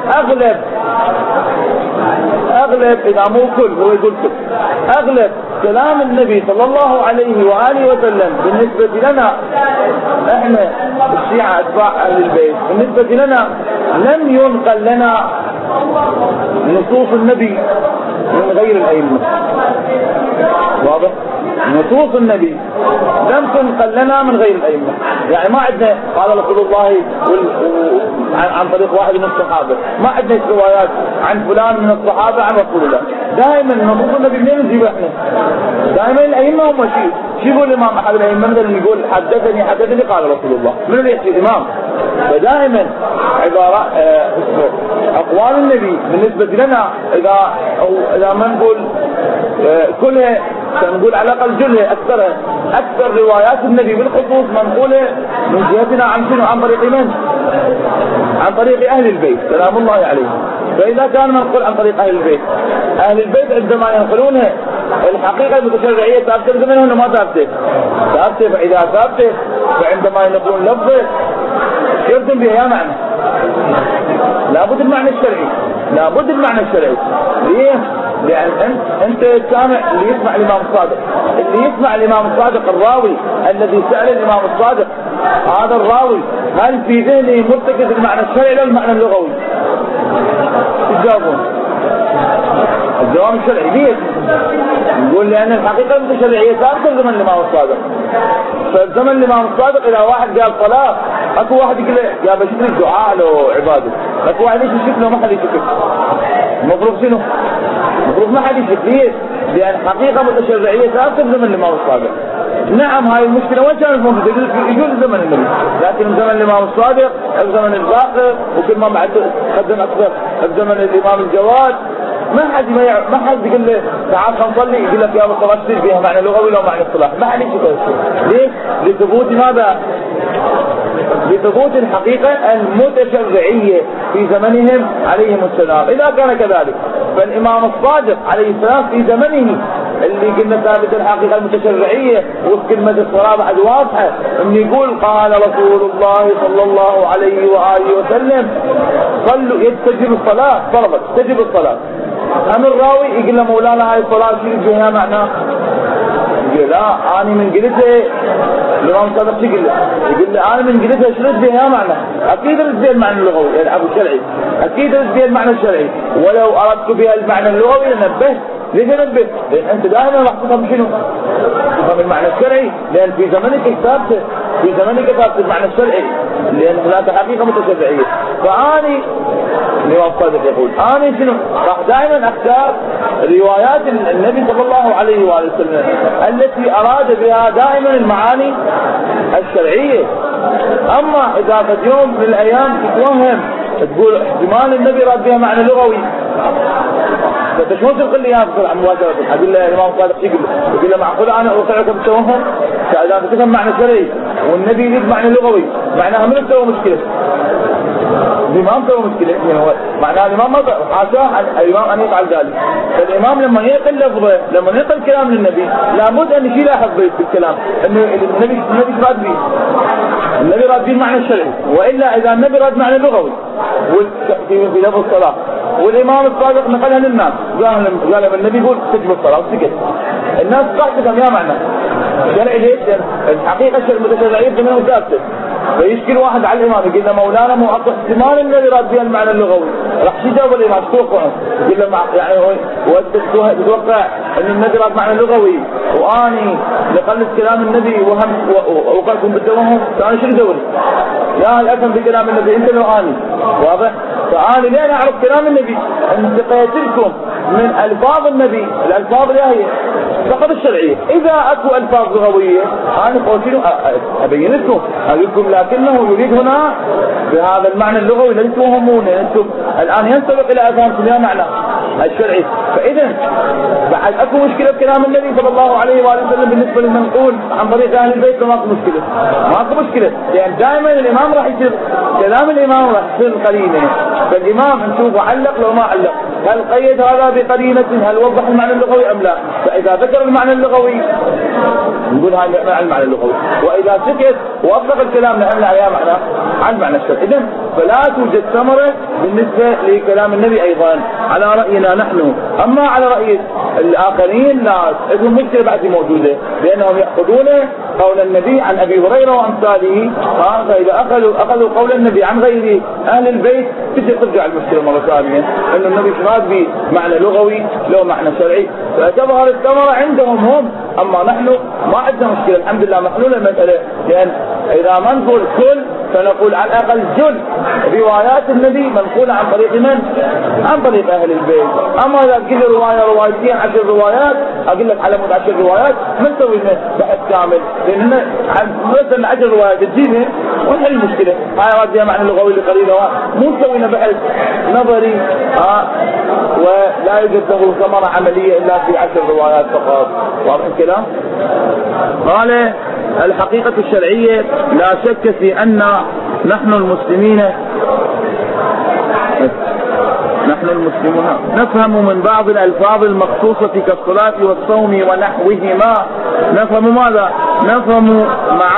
أغلب إذا مو كل، هو يقول كل، أغلب كلام النبي صلى الله عليه وآله وسلم بالنسبة لنا احنا الشيعة أتباع أهل البيت، بالنسبة لنا لم ينقل لنا نصوص النبي من غير الأئمة. واضح؟ نصوص النبي لم تنقل لنا من غير الأئمة. يعني ما عندنا قال رسول الله عن طريق واحد من الصحابة، ما عندنا روايات عن فلان من الصحابة عن رسول الله. دائما نصوص النبي منين نجيب احنا؟ دائما الأئمة هم شو يقول الإمام أحد الأئمة مثلا يقول حدثني قال رسول الله، من اللي يحكي الإمام؟ فدائما عبارة أقوال النبي بالنسبة لنا إذا ما نقول كلها سنقول على الأقل جلها أكثر روايات النبي بالخصوص منقولة من جهتنا عن شنو؟ عن طريق من؟ عن طريق أهل البيت سلام الله عليهم. فإذا كان منقول عن طريق أهل البيت عندما ينقلونها الحقيقة المتشرعية ثابتة زمنهم ولا ما ثابتة؟ فإذا ثابتة فعندما ينقلون لفظة يردم بها معنى، لابد المعنى الشرعي. ليه؟ لأن أنت سامع اللي يسمع الإمام الصادق الراوي الذي سأل الإمام الصادق هذا الراوي هل في ذهنه مرتكز المعنى الشرعي أو المعنى اللغوي؟ تجاوبون الجواب الشرعي. ليه؟ نقول لأن الحقيقة المتشرعية ثابتة زمن الإمام الصادق. فالزمن الإمام الصادق إذا واحد قال صلاة أكو واحد يقول يا بشكل الدعاء له عبادة، أكو واحد يشك له ما حد يشك. المفروض شنو؟ المفروض ما حد يشك. ليه؟ لأن حقيقة متشرعية ثابتة زمن الإمام الصادق. نعم هاي المشكلة وين كانت موجودة؟ يجوز زمن النبي، لكن زمن الإمام الصادق الزمن الباقر وكل ما بعد قدم أكثر الزمن الإمام الجواد ما حد يقول له تعال نصلي يقول لك يا ابو الصلاه فيها معنى لغوي لو معنى اصطلاح، ما حد يقول. ليه؟ لثبوت ماذا؟ لثبوت الحقيقة المتشرعية في زمنهم عليهم السلام. إذا كان كذلك فالإمام الصادق عليه السلام في زمنه اللي قلنا ثابت الحقيقة المتشرعية وكلمة الصلاة بعد واضحة ان يقول قال رسول الله صلى الله عليه وآله وسلم صلوا يستجب الصلاة فرضت تجب الصلاة. أم الراوي يقول له مولانا هاي الصلاة شو بها معناه؟ يقول لا أنا من قلتها الإمام الصادق يقول له أنا من قلتها شرد بها معنى. أكيد رد بها المعنى اللغوي يعني أبو الشرعي، أكيد رد بها المعنى الشرعي. ولو أردت بها المعنى اللغوي لنبهت. ليش ننبه؟ لأن أنت دائما راح تفهم شنو؟ تفهم المعنى الشرعي، لأن في زمنك ثابت المعنى الشرعي، لأن هناك حقيقة متشرعية. فأني الإمام الصادق يقول أنا شنو؟ راح دائما أختار روايات النبي صلى الله عليه وآله وسلم التي أراد بها دائما المعاني الشرعية. أما إذا قد يوم من الأيام تتوهم تقول احتمال النبي راد بها معنى لغوي، فتشمل تقول لي يا عم مباشرة أقول له الإمام الصادق يقول له معقول أنا أوقعك بالتوهم؟ فإذا تفهم معنى شرعي والنبي يريد معنى لغوي معناها من تسوي مشكلة؟ الإمام سوى مشكلة يعني هو معناها الإمام ما حاشاه الإمام أن يفعل ذلك. فالإمام لما يقل لفظه لما يقل كلام للنبي لابد أن يشيل أحد بالكلام إنه النبي راد به النبي راد به المعنى الشرعي، وإلا إذا النبي راد معنى لغوي في لفظ الصلاة والإمام الصادق نقلها للناس قال النبي يقول تجب الصلاة وسكت الناس صح تفهم يا معنى شرعي. ليش؟ الحقيقة المتشرعية منه ثابتة. فيشكل واحد على الإمام يقول له مولانا مو أكو احتمال الذي راد بها المعنى اللغوي، راح يجاوب الإمام توقعه يقول له يعني هو تتوقع أن النبي راد معنى لغوي وأني لقلت كلام النبي ووقعكم بالتوهم، فأنا شو دوري؟ لا الأثم بكلام النبي أنت لو أني واضح. فأنا لين أعرف كلام النبي انتقيت لكم من ألفاظ النبي الألفاظ الإلهية فقط الشرعية. إذا أكو ألفاظ لغوية أنا قلت أبين لكم أقول لكنه يريد هنا بهذا المعنى اللغوي الذي توهمون أنتم الآن ينطبق إلى أذهانكم يا معنى الشرعي. فإذا بعد أكو مشكلة بكلام النبي صلى الله عليه وآله وسلم بالنسبة للمنقول عن طريق أهل البيت ما أكو مشكلة لأن دائما الإمام راح يصير كلام الإمام راح يصير قرينة. فالإمام نشوفه علق لو ما علق، هل قيد هذا بقرينة، هل وضح المعنى اللغوي أم لا. فإذا ذكر المعنى اللغوي نقول هذا المعنى اللغوي، وإذا سكت وأطلق الكلام لأن عليها معنى عن معنى الشرع. إذن فلا توجد ثمرة بالنسبة لكلام النبي أيضا على رأينا نحن. أما على رأي الآخرين لا إذن مشكلة بعد موجودة لأنهم يأخذون قول النبي عن أبي هريرة وأمثاله، فإذا أخذوا قول النبي عن غير أهل البيت ترجع المشكلة مرة ثانية أن النبي شراد بمعنى لغوي لو معنى شرعي، فتظهر الثمرة عندهم هم أما نحن ما عندنا مشكلة الحمد لله، محلولة المسألة، لأن إذا ما نقول كل فنقول على الأقل جل روايات النبي منقولة عن طريق من؟ عن طريق أهل البيت. أما إذا تقول لي رواية روايتين 10 روايات أقول لك على مود 10 روايات ما نسوي بحث كامل، لأن مثلا 10 روايات تجيبها ونحل المشكلة. هاي رادية معنى اللغوي اللي قريبا مو نسوينا بحث نظري ولا يوجد له ثمرة عملية إلا في 10 روايات فقط. واضح الكلام؟ قال الحقيقة الشرعية لا شك في أن نحن المسلمون نفهم من بعض الألفاظ المخصوصة كالصلاة والصوم ونحوهما، نفهم ماذا؟ نفهم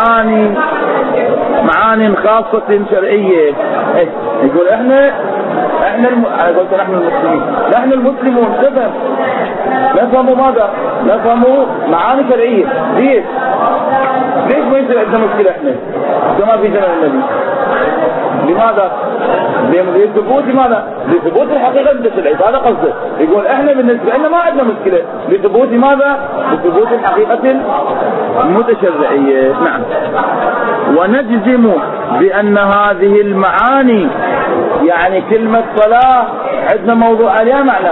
معاني خاصة شرعية. يقول احنا قلت نحن المسلمون نفهم ماذا؟ نفهم معاني شرعية. ليش ما يصير عندنا مشكلة احنا كما في زمن النبي؟ لماذا؟ لثبوت ماذا؟ لثبوت الحقيقة الشرعية. هذا قصده. يقول احنا بالنسبة لنا ما عندنا مشكلة لثبوت ماذا؟ لثبوت الحقيقة المتشرعية. نعم. ونجزم بأن هذه المعاني يعني كلمة صلاة عندنا موضوع عليها معنى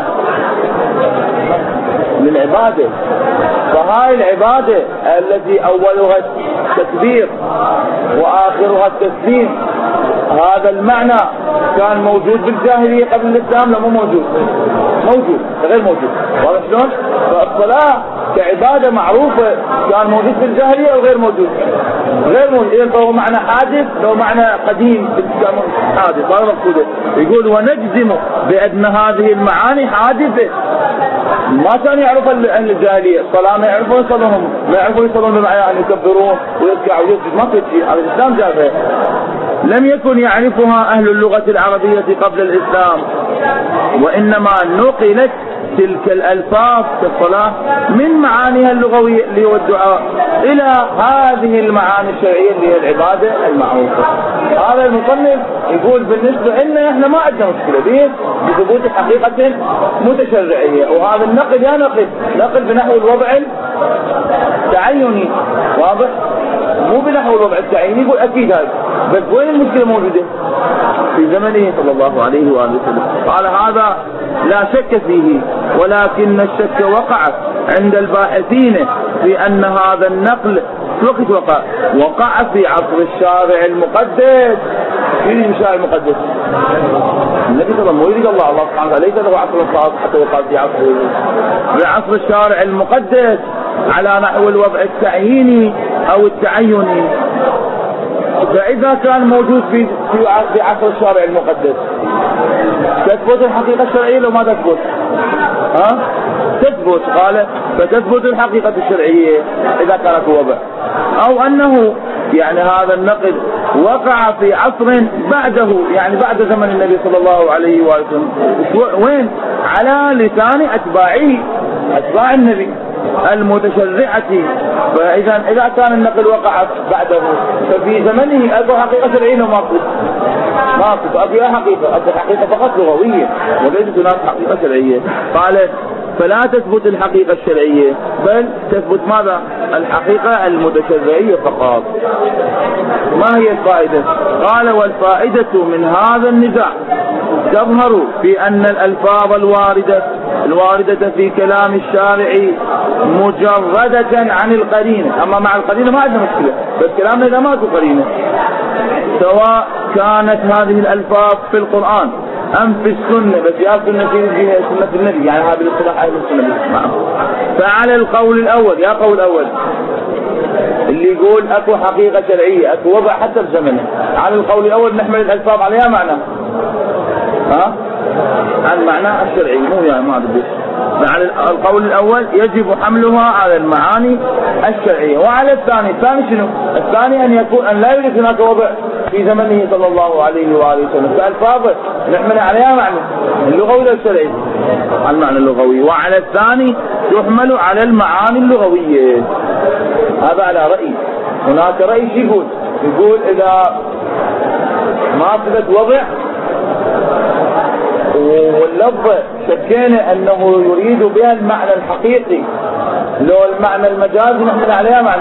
للعبادة، فهاي العبادة التي أولها التكبير وآخرها التسليم، هذا المعنى كان موجود بالجاهلية قبل الإسلام؟ لا مو موجود، غير موجود. واضح شلون؟ فالصلاة كعبادة معروفة كان موجود في الجاهلية أو غير موجود؟ غير موجود. إذا فهو معنى حادث لو معنى قديم حادث. هذا مقصوده. يقول ونجزم بأن هذه المعاني حادثة. ما كان يعرف أهل الجاهلية الصلاة، ما يعرفون يصلون، ما يعرفون يصلون بمعنى أن يكبرون ويركعوا ويسجد، ما في شيء. هذا الإسلام جابه. لم يكن يعرفها أهل اللغة العربية قبل الإسلام، وإنما نقلت تلك الألفاظ كالصلاة من معانيها اللغوية اللي هو الدعاء إلى هذه المعاني الشرعية اللي هي العبادة المعروفة. هذا المصنف يقول بالنسبة لنا احنا ما عندنا مشكلة به بثبوت حقيقة متشرعية، وهذا النقل يا نقل بنحو الوضع التعيني. واضح؟ مو بنحو الوضع التعيني. يقول أكيد هذا، بس وين المشكلة موجودة؟ في زمنه صلى الله عليه وآله وسلم. قال هذا لا شك فيه، ولكن الشك وقع عند الباحثين في أن هذا النقل وقت وقع في عصر الشارع المقدس. في الشارع المقدس النبي صلى الله عليه وسلم الله سبحانه وتعالى ليس له عصر خاص حتى يقال في عصر الشارع المقدس على نحو الوضع التعييني أو التعيني. فإذا كان موجود في عصر الشارع المقدس تثبت الحقيقة الشرعية لو ما تثبت؟ تثبت. قال فتثبت الحقيقة الشرعية إذا كانت وضع، أو أنه يعني هذا النقل وقع في عصر بعده، يعني بعد زمن النبي صلى الله عليه وسلم. وين؟ على لسان أتباع النبي المتشرعة. فإذا كان النقل وقع بعده ففي زمنه أكو حقيقة شرعية وماكو؟ أكو حقيقة فقط لغوية وليست هناك حقيقة شرعية. قال فلا تثبت الحقيقة الشرعية بل تثبت ماذا؟ الحقيقة المتشرعية فقط. ما هي الفائدة؟ قال والفائدة من هذا النزاع تظهر في أن الألفاظ الواردة في كلام الشارع مجردة عن القرينة. أما مع القرينة ما عندنا مشكلة، بس كلامنا إذا ما في قرينة، سواء كانت هذه الألفاظ في القرآن أم في السنة، بس يا سنة النبي، يعني هذا الاصطلاح أهل السنة. فعلى القول الأول، يا قول الأول اللي يقول أكو حقيقة شرعية أكو وضع حتى بزمنه، على القول الأول نحمل الألفاظ عليها معنى عن معنى الشرعي، مو يعني ما أدري. على القول الأول يجب حملها على المعاني الشرعية. وعلى الثاني شنو؟ الثاني أن لا يوجد هناك وضع في زمنه صلى الله عليه وآله وسلم، فالفاظ نحمل عليها معنى اللغوي ولا الشرعي؟ على المعنى اللغوي. وعلى الثاني يحمل على المعاني اللغوية. هذا على رأي. هناك رأي يقول إذا ما ثبت وضع واللفظ شكينا أنه يريد بها المعنى الحقيقي لو المعنى المجازي نحمل عليها معنى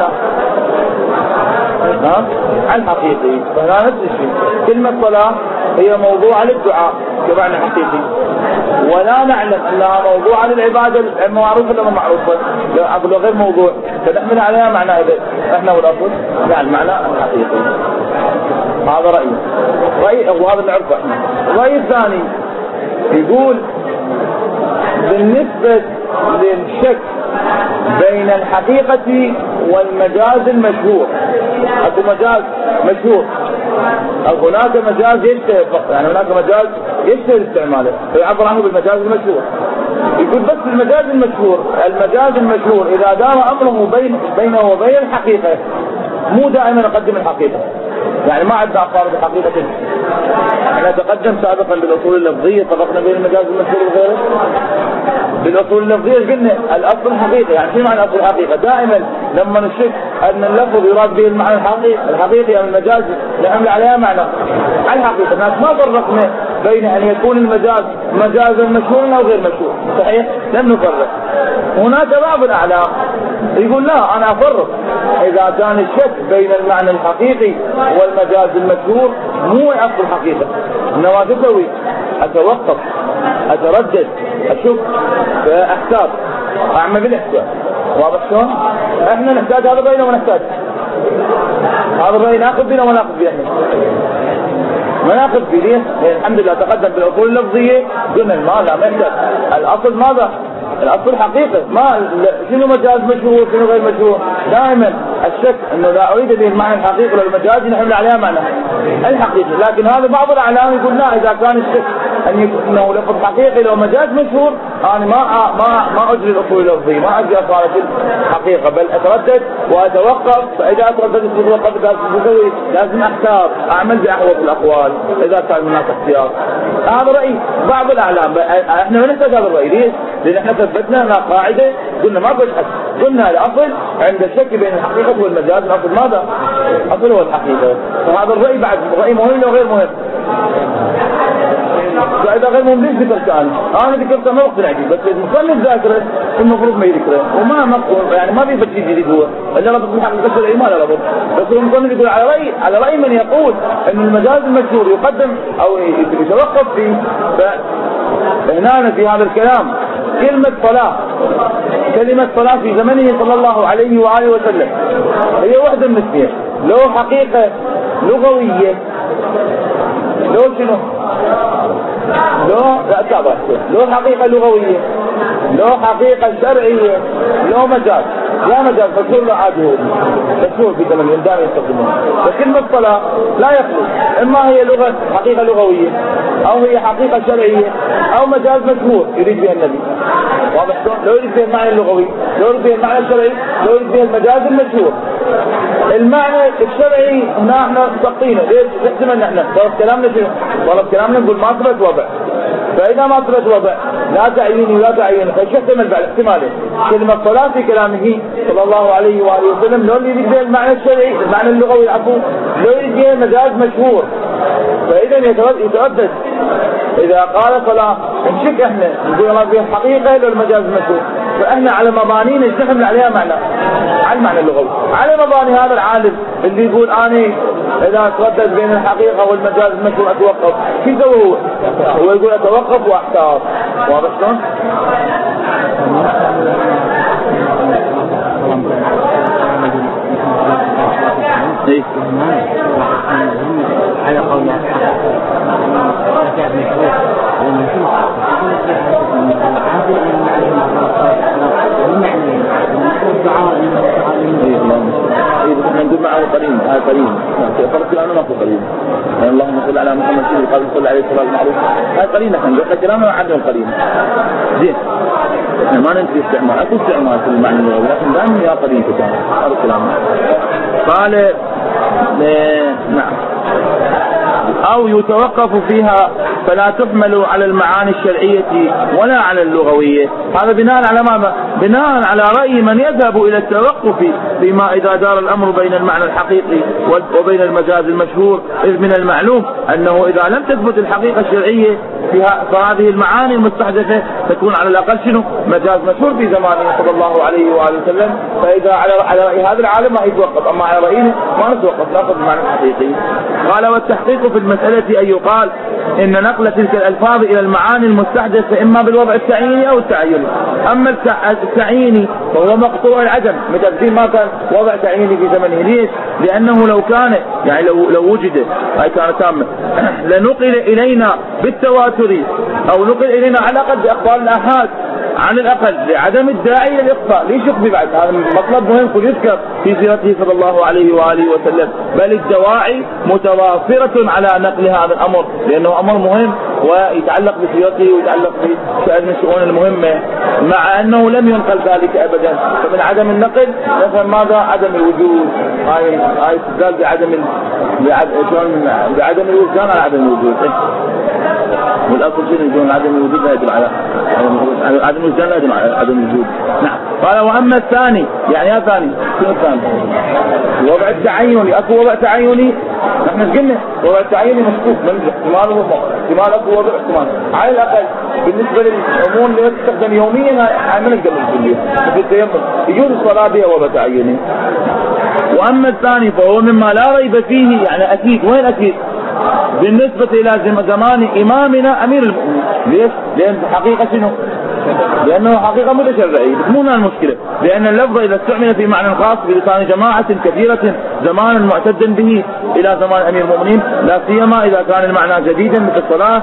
الحقيقي. فهنا نفس الشيء، كلمة صلاة هي موضوع للدعاء كمعنى حقيقي، ولا نعلم انها موضوع للعبادة المعروفة ولا معروفة أقول غير موضوع، فنحمل عليها معنى احنا والاصل يعني معنى حقيقي. هذا رأي وهذا نعرفه احنا. الرأي الثاني يقول بالنسبة للشك بين الحقيقة والمجاز المشهور، اكو مجاز مشهور او هناك مجاز يشتهر فقط، يعني هناك مجاز يشتهر استعماله فيعبر عنه بالمجاز المشهور. يقول بس المجاز المشهور اذا دار امره بينه وبين الحقيقة مو دائما نقدم الحقيقة، يعني ما عندنا أقارب الحقيقة. احنا تقدم سابقا بالاصول اللفظية فرقنا بين المجاز المشهور وغيره. بالاصول اللفظية قلنا الاصل الحقيقي، يعني شو معنى الاصل الحقيقة؟ دائما لما نشك ان اللفظ يراد به المعنى الحقيقي او المجاز نعمل عليها معنى الحقيقة. الناس ما فرقنا بين ان يكون المجاز مجازا مشهورا او غير مشهور، صحيح؟ لم نفرق. هناك بعض الاعلام يقول لا انا افرق، اذا كان الشك بين المعنى الحقيقي والمجاز المشهور مو اصل الحقيقة، انما تسوي اتوقف اتردد اشك احتاج اعمل بالاحتياط. واضح شلون؟ احنا نحتاج هذا الرأي ونحتاج هذا الرأي، ناخذ بينا وناخذ بيه، ما ناخذ بيه. الحمد لله تقدم بالاصول اللفظيه قلنا لا يحتاج الاصل ماذا؟ الاصل حقيقه، ما شنو مجاز مشهور شنو غير مشهور. دائما الشك انه لا اريد به المعنى الحقيقي للمجاز نحمل عليها معنى الحقيقي. لكن هذا بعض الاعلام يقول لا، اذا كان الشك انه لفظ حقيقي لو مجاز مشهور انا ما اجري الاصول اللفظيه، ما اجري اصاله الحقيقه، بل اتردد واتوقف. فاذا اترددت لازم اختار اعمل باحوط الاقوال اذا كان هناك اختيار. هذا راي بعض الاعلام. احنا ما نحتاج هذا الراي. ليش؟ لان احنا ثبتنا لنا قاعده قلنا ما بشحث، قلنا الاصل عند الشك بين الحقيقه والمجاز الاصل ماذا؟ الاصل هو الحقيقه. فهذا الراي بعد راي مهم ولا غير مهم؟ فإذا غير مهم ليش ذكرت أنا ذكرت ما اقتنع به، بس المصنف ذاكره المفروض ما يذكره وما مقبول، يعني ما في شيء جديد هو إلا ربط من حقيقة الشرعي ما له ربط. بس المصنف يقول على رأي من يقول إن المجاز المشهور يقدم أو يتوقف فيه. فهنا في هذا الكلام كلمة صلاة في زمنه صلى الله عليه وآله وسلم هي وحدة من اثنين، لو حقيقة لغوية لو شنو؟ لو حقيقة لغوية لو حقيقة شرعية لو مجاز. لا مجاز مشهور لا عادي، هو مشهور في زمن دائما يستخدمونه. فكلمة صلاة لا يخلو اما هي لغة حقيقة لغوية او هي حقيقة شرعية او مجاز مشهور يريد بها النبي. واضح؟ لو يريد بها المعنى اللغوي لو يريد بها المعنى الشرعي لو يريد بها المجاز المشهور. المعنى الشرعي هنا احنا سقطينه. ليش؟ احتمال احنا طلب كلامنا شنو؟ طلب كلامنا نقول ما ثبت وضع، فاذا ما ثبت وضع لا تعيين ولا تعيين فايش يحتمل بعد احتماله. كلمة صلاة في كلامه صلى الله عليه وآله وسلم لو يريد بها المعنى الشرعي المعنى اللغوي العفو لو يريد بها مجاز مشهور، فاذا يتردد اذا قال صلاة نشك احنا نقول الله بها الحقيقة لو المجاز مشهور. فاحنا على مبانينا نحمل عليها معنى على المعنى اللغوي، على مباني هذا العالم اللي يقول اني اذا تردد بين الحقيقة والمجاز المشهور اتوقف. شو يسوي هو يقول اتوقف واحتار. واضح شلون؟ على قول نقول معه قرين قرين فرق كلامنا ماكو قرين. اللهم صل على محمد سيدي قال صلى عليه وسلم معروف هاي قرين. احنا نقول كلامنا وعدنا القرين زين. احنا ما ننفي استعمال اكو استعمال في المعنى اللغوي لكن دائما يا قرين كلام هذا كلامنا. قال نعم أو يتوقف فيها فلا تحمل على المعاني الشرعية ولا على اللغوية. هذا بناء على ماذا؟ بناء على رأي من يذهب إلى التوقف فيما إذا دار الأمر بين المعنى الحقيقي وبين المجاز المشهور. إذ من المعلوم أنه إذا لم تثبت الحقيقة الشرعية فهذه المعاني المستحدثة تكون على الأقل شنو مجاز مشهور في زمانه صلى الله عليه وآله وسلم. فإذا على رأي هذا العالم ما يتوقف، أما على رأيه ما نتوقف، نأخذ المعنى الحقيقي. قال والتحقيق في المسألة أن يقال إن نقل تلك الألفاظ إلى المعاني المستحدثة إما بالوضع التعييني أو التعيني. أما التعييني فهو مقطوع العدم، متأكدين ما كان وضع تعييني في زمنه. ليش؟ لأنه لو كان يعني لو وجد هاي كانت تامة لنقل إلينا بالتواتر أو نقل إلينا على الأقل بأخبار الآحاد على الأقل لعدم الداعي للإخفاء. ليش يخفي بعد؟ هذا مطلب مهم كل يذكر في سيرته صلى الله عليه وآله وسلم. بل الدواعي متوافرة على نقل هذا الأمر، لأنه أمر مهم ويتعلق بسيرته ويتعلق بشأن من الشؤون المهمة، مع أنه لم ينقل ذلك أبدا. فمن عدم النقل نفهم ماذا؟ عدم الوجود. هاي استدلال بعدم الوجود على عدم الوجود. والأصل شنو يقولون عدم الوجود لا يدل على عدم الوجود، لا يدل على عدم الوجود. نعم. قال وأما الثاني، يعني يا ثاني شنو الثاني؟ وضع التعيني. أكو وضع تعيني، نحن قلنا وضع التعيني مشكوك من احتمال أكو وضع احتمال. على الأقل بالنسبة للأمور اللي تستخدم يوميا هاي ما نقدر نقول مثل التيمم يجوز الصلاة بها وضع تعيني. وأما الثاني فهو مما لا ريب فيه، يعني أكيد. وين أكيد؟ بالنسبة إلى زمان إمامنا أمير المؤمنين. ليش؟ لأن حقيقة شنو؟ لأنه حقيقة متشرعية. مو هنا المشكلة، لأن اللفظ إذا استعمل في معنى خاص بلسان جماعة كثيرة زمانا معتدا به إلى زمان أمير المؤمنين، لا سيما إذا كان المعنى جديدا مثل الصلاة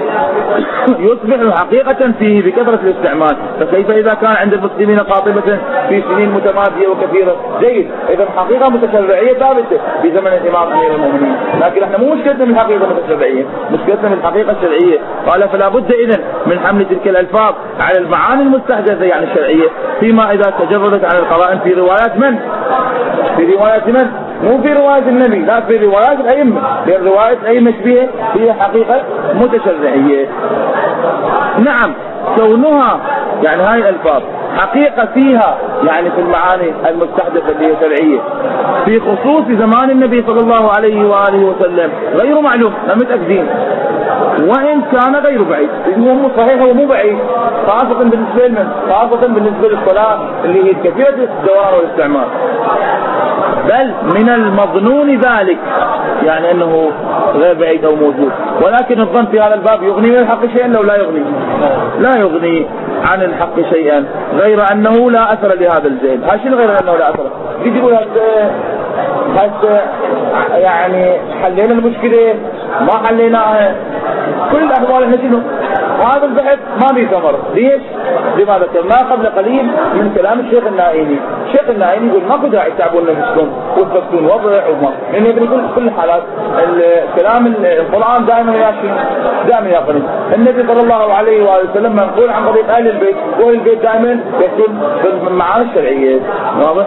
يصبح حقيقة فيه بكثرة الاستعمال. فكيف إذا كان عند المسلمين قاطبة في سنين متمادية وكثيرة؟ جيد، إذا حقيقة متشرعية ثابتة في زمن الإمام أمير المؤمنين. لكن احنا مو مشكلتنا من الحقيقة المتشرعية، مشكلتنا من الحقيقة الشرعية. قال فلا بد إذن من حمل تلك الألفاظ على المعاني المستحدثة يعني الشرعية، فيما إذا تجردت عن القرائن في روايات من؟ في روايات من؟ مو في رواية النبي، لا في روايات الأئمة، لأن رواية الأئمة فيها حقيقة متشرعية. نعم، كونها يعني هاي الألفاظ حقيقة فيها يعني في المعاني المستحدثة اللي هي شرعية في خصوص زمان النبي صلى الله عليه وآله وسلم غير معلوم، لا متأكدين، وإن كان غير بعيد. هو مو صحيح، هو مو بعيد، خاصة بالنسبة لنا، خاصة بالنسبة للصلاة اللي هي كثيرة الدوران والاستعمال. بل من المظنون ذلك، يعني أنه غير بعيد أو موجود. ولكن الظن في هذا الباب يغني من الحق شيئا لو لا يغني؟ لا يغني عن الحق شيئا، غير أنه لا أثر لهذا الجهل. شنو غير أنه لا أثر؟ يجيبوا هسه يعني حلينا المشكلة ما حليناها، كل الأحوال احنا شنو؟ هذا البحث ما به ثمر. ليش؟ لما ذكرناه قبل قليل من كلام الشيخ النائيني. الشيخ النائيني يقول ماكو داعي تعبون نفسكم وتثبتون وضع وما، لأن يقول كل الحالات الكلام القرآن دائما ياشي، دائما يقني. النبي صلى الله عليه وآله وسلم منقول عن قضية أهل البيت، وأهل البيت دائما يكون بالمعاني الشرعية. واضح؟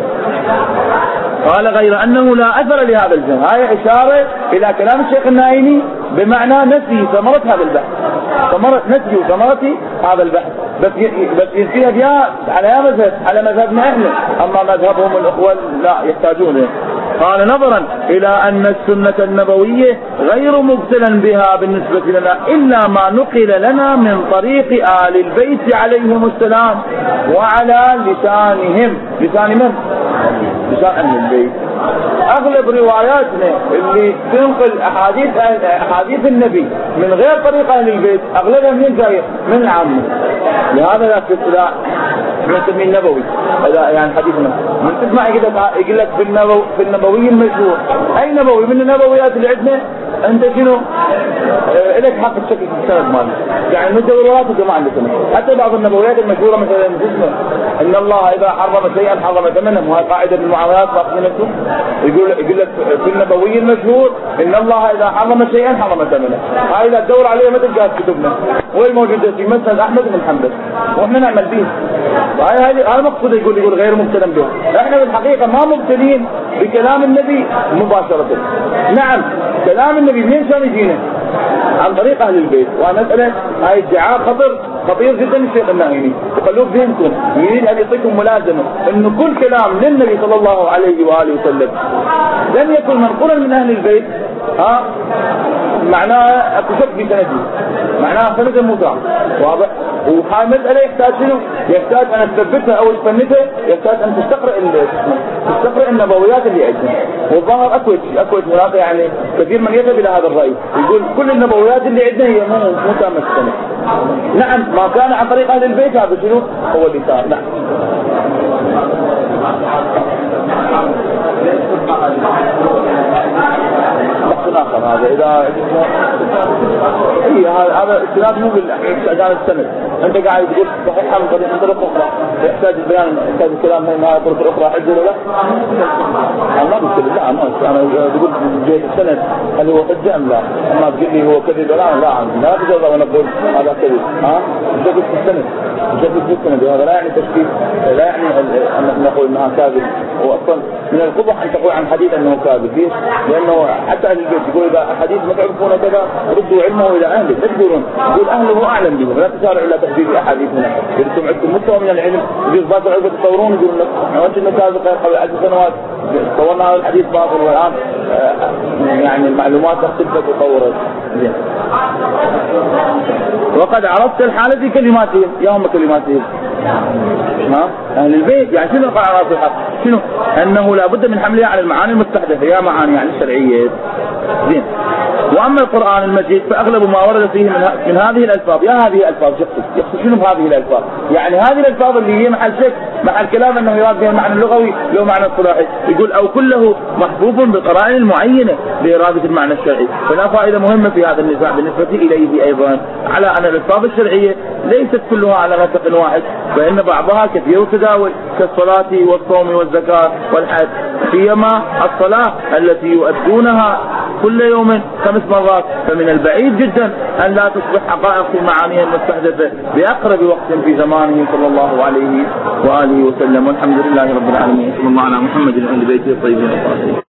قال غير أنه لا أثر لهذا الجهل. هاي إشارة إلى كلام الشيخ النائيني بمعنى نفي ثمرة هذا البحث، نفي ثمرة هذا البحث. بس ينتهي بها على مذهبنا احنا، أما مذهبهم الأخوة لا يحتاجونه. قال نظرا إلى أن السنة النبوية غير مبتلا بها بالنسبة لنا إلا ما نقل لنا من طريق آل البيت عليهم السلام وعلى لسانهم. لسان من؟ لسان أهل البيت. أغلب رواياتنا اللي تنقل أحاديث النبي من غير طريق أهل البيت أغلبها من جاي من العامة. لهذا لا تسمع نسميه النبوي، يعني حديثنا من تسمع يقول لك في النبوي المشهور. أي نبوي من النبويات اللي عندنا أنت شنو؟ إليك حق الشكل في السند مالك، يعني من الروايات الجماعة عندنا. حتى بعض النبويات المشهورة مثلا جسمه إن الله إذا حرم شيئا حرم ثمنه، وهي قاعدة من المعاملات باقينته. يقول لك في النبوي المشهور إن الله إذا حرم شيئا حرم ثمنه. هاي إذا تدور عليها ما تلقاها في كتبنا، وهي موجودة في مسند أحمد بن حنبل وإحنا نعمل به. هذا المقصود يقول غير مبتلى به. إحنا بالحقيقة ما مبتلين بكلام النبي مباشرة. نعم كلام النبي منين كان يجينا؟ عن طريق أهل البيت. ومسألة هاي ادعاء خطير جدا الشيخ النائيني، وخلوه بذهنكم، يريد أن يعطيكم ملازمة إنه كل كلام للنبي صلى الله عليه وآله وسلم لم يكن منقولا من أهل البيت معناها اكو شك في سنده، معناها سنده مو صح، واضح؟ وهاي مسألة يحتاج شنو؟ يحتاج ان تثبتها او تفندها، يحتاج ان تستقرأ النبويات اللي عندنا. والظاهر اكو هناك يعني كثير من يذهب الى هذا الرأي، يقول كل النبويات اللي عندنا هي مو تامة السنة. نعم، ما كان عن طريق اهل البيت هذا شنو؟ هو اللي صار. نعم. آخر هذا إذا هذا استناد مو بالاستعجال السند. أنت قاعد تقول صحيح من طريق أخرى يحتاج البيان، يحتاج الكلام من هذه طرق أخرى حجة ولا لا؟ أنا ما بقول لا، أنا بقول جهة السند هل هو حجة أم لا؟ ما تقول لي هو كذب ولا لا تجوز وأنا أقول هذا كذب. جهة السند، جهة السند، وهذا لا يعني تشكيك، لا يعني أن نقول أنها كاذب. وأصلا من القبح أن تقول عن حديث أنه كاذب، ليش؟ لأنه حتى أهل البيت يقول إذا حديث ما تعرفون كذا ردوا علمه إلى أهله، لا تقولون، يقول أهله أعلم به، لا تسارعوا إلى تحديد أحاديثنا. إذا عندكم مستوى من العلم يجوز بعض العلماء يتصورون يقولون لك وأنت إنه كاذب قبل 10 سنوات صورنا هذا الحديث باطل، والآن يعني المعلومات اختلفت وتطورت. زين. وقد عرفت الحالة في كلماتهم، يا هم كلماتهم أهل البيت، يعني شنو قال على الحق؟ شنو؟ أنه لا بد من حملها على المعاني المستحدثة، يا معاني يعني الشرعية. زين. وأما القرآن المجيد فأغلب ما ورد فيه من هذه الألفاظ، يا هذه الألفاظ يقصد شنو بهذه الألفاظ؟ يعني هذه الألفاظ اللي هي محل شك، محل كلام أنه يراد بها المعنى اللغوي لو معنى الصلاحي، يقول أو كله محفوظ بقرائن معينة لإرادة المعنى الشرعي. فلا فائدة مهمة في هذا النزاع بالنسبة إليه أيضا على أن الألفاظ الشرعية ليست كلها على نسق واحد، فإن بعضها كثير التداول كالصلاة والصوم والزكاة والحج، سيما الصلاة التي يؤدونها كل يوم 5 مرات، فمن البعيد جدا أن لا تصبح حقائق في معانيها المستحدثة بأقرب وقت في زمانه صلى الله عليه وآله وسلم. والحمد لله رب العالمين، صلى الله على محمد وآل بيته الطيبين الطاهرين.